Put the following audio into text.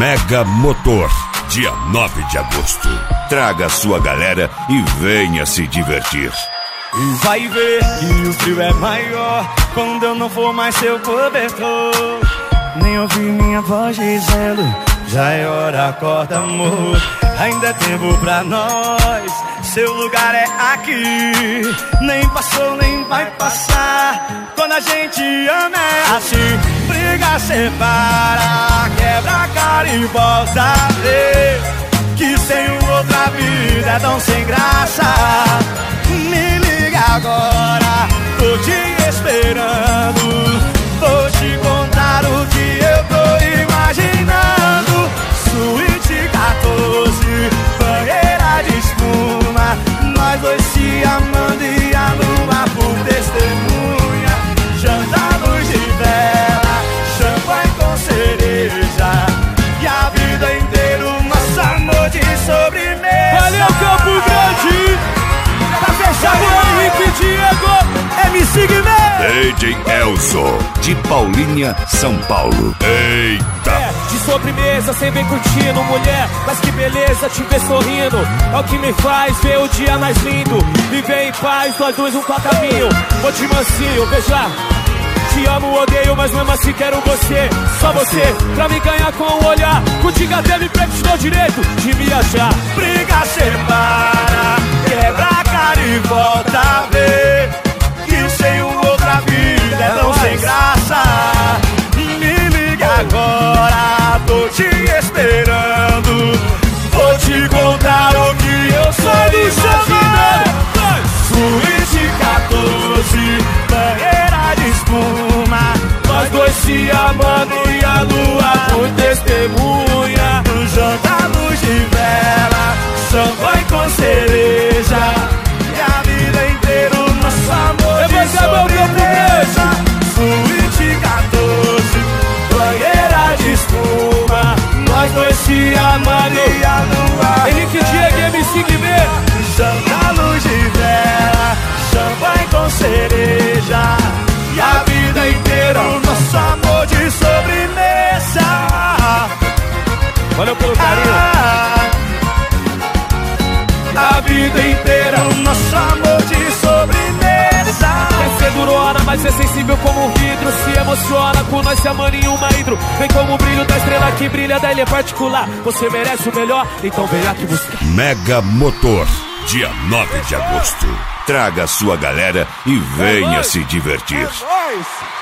Mega Motor, dia 9 de agosto. Traga sua galera e venha se divertir. E vai ver que o frio é maior quando eu não for mais seu cobertor. Nem ouvir minha voz dizendo: já é hora, acorda, amor. Ainda é tempo pra nós, seu lugar é aqui. Nem passou, nem vai passar. Quando a gente ama é assim. Briga, separa, quebra a cara e volta a ver que sem outra vida é tão sem graça. Me liga agora, tô te esperando. Vou te contar o que eu tô imaginando. Suíte 14, banheira de espuma, nós dois se amando e a lua por testemunha. Janta, luz de vela, champanhe com cereja, e a vida inteira o nosso amor de sobremesa. Valeu, Campo Grande! Pra fechar com Henrique Diego, MC Guimê, DJ Elzo, de Paulínia, São Paulo. Eita! De sobremesa, sem bem curtindo, mulher, mas que beleza te ver sorrindo. É o que me faz ver o dia mais lindo. Viver em paz, nós dois um caminho. Vou te mansinho, veja. Te amo, odeio, mas mesmo assim quero você. Só você, pra me ganhar com o olhar. Contigo até me preste o direito de me achar. Briga, separa, quebra a cara e volta a ver que sem outra vida é tão sem graça. Me liga agora, tô te esperando. Vou te contar o que eu sou imaginando. Suíte 14, banheira de espuma, nós dois se amando e a lua por testemunha. Janta, luz de vela, champanhe com cereja, e a vida inteira o nosso amor de sobremesa. Suíte 14, banheira de espuma, nós dois se amando e a lua. Henrique Diego, MC Guimê. Janta, luz de vela, champanhe com cereja, e a vida inteira o nosso amor de sobremesa. Valeu pelo carinho. A vida inteira o nosso amor de sobremesa. Quer ser durona, mas é sensível como um vidro. Se emociona com nós se amando em uma hidro. Vem como o brilho da estrela que brilha, da ilha particular. Você merece o melhor, então vem aqui buscar. Mega Motor, dia 9 de agosto. Traga sua galera e venha se divertir.